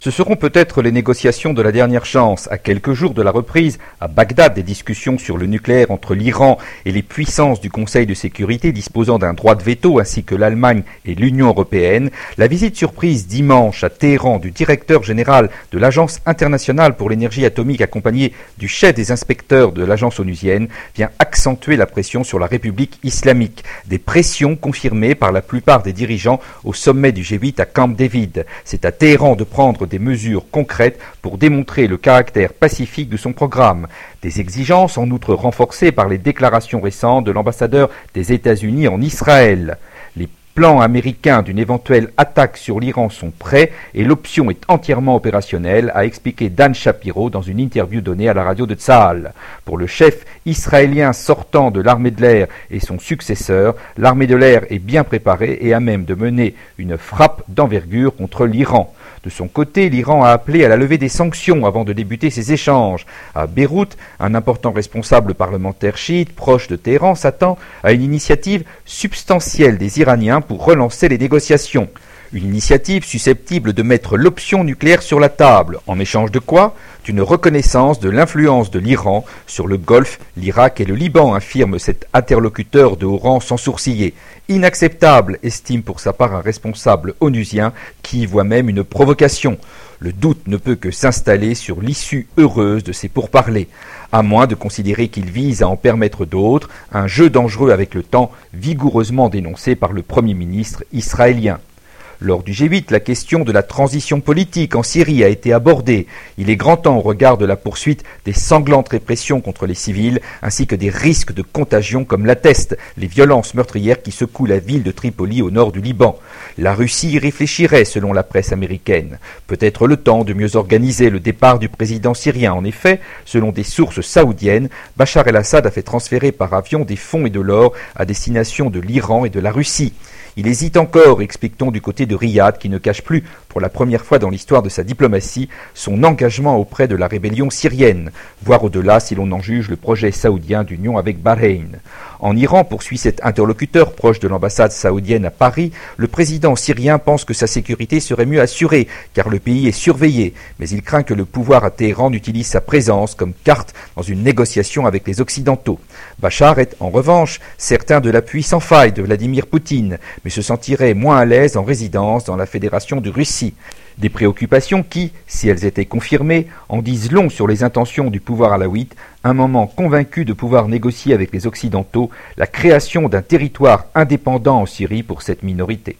Ce seront peut-être les négociations de la dernière chance, à quelques jours de la reprise, à Bagdad, des discussions sur le nucléaire entre l'Iran et les puissances du Conseil de sécurité disposant d'un droit de veto ainsi que l'Allemagne et l'Union européenne. La visite surprise dimanche à Téhéran du directeur général de l'Agence internationale pour l'énergie atomique accompagné du chef des inspecteurs de l'agence onusienne vient accentuer la pression sur la République islamique. Des pressions confirmées par la plupart des dirigeants au sommet du G8 à Camp David. C'est à Téhéran de prendre des mesures concrètes pour démontrer le caractère pacifique de son programme. Des exigences en outre renforcées par les déclarations récentes de l'ambassadeur des États-Unis en Israël. Les plans américains d'une éventuelle attaque sur l'Iran sont prêts et l'option est entièrement opérationnelle, a expliqué Dan Shapiro dans une interview donnée à la radio de Tsahal. Pour le chef israélien sortant de l'armée de l'air et son successeur, l'armée de l'air est bien préparée et à même de mener une frappe d'envergure contre l'Iran. De son côté, l'Iran a appelé à la levée des sanctions avant de débuter ses échanges. À Beyrouth, un important responsable parlementaire chiite proche de Téhéran s'attend à une initiative substantielle des Iraniens pour relancer les négociations. Une initiative susceptible de mettre l'option nucléaire sur la table. En échange de quoi? D'une reconnaissance de l'influence de l'Iran sur le Golfe, l'Irak et le Liban, affirme cet interlocuteur de haut rang sans sourciller. Inacceptable, estime pour sa part un responsable onusien qui y voit même une provocation. Le doute ne peut que s'installer sur l'issue heureuse de ces pourparlers, à moins de considérer qu'il vise à en permettre d'autres, un jeu dangereux avec le temps, vigoureusement dénoncé par le Premier ministre israélien. Lors du G8, la question de la transition politique en Syrie a été abordée. Il est grand temps au regard de la poursuite des sanglantes répressions contre les civils, ainsi que des risques de contagion comme l'attestent les violences meurtrières qui secouent la ville de Tripoli au nord du Liban. La Russie y réfléchirait selon la presse américaine. Peut-être le temps de mieux organiser le départ du président syrien. En effet, selon des sources saoudiennes, Bachar el-Assad a fait transférer par avion des fonds et de l'or à destination de l'Iran et de la Russie. Il hésite encore, explique-t-on du côté de Riyad, qui ne cache plus, pour la première fois dans l'histoire de sa diplomatie, son engagement auprès de la rébellion syrienne, voire au-delà si l'on en juge le projet saoudien d'union avec Bahreïn. En Iran, poursuit cet interlocuteur proche de l'ambassade saoudienne à Paris, le président syrien pense que sa sécurité serait mieux assurée, car le pays est surveillé, mais il craint que le pouvoir à Téhéran utilise sa présence comme carte dans une négociation avec les Occidentaux. Bachar est, en revanche, certain de l'appui sans faille de Vladimir Poutine, mais se sentirait moins à l'aise en résidence dans la Fédération de Russie. Des préoccupations qui, si elles étaient confirmées, en disent long sur les intentions du pouvoir alaouite, un moment convaincu de pouvoir négocier avec les Occidentaux la création d'un territoire indépendant en Syrie pour cette minorité.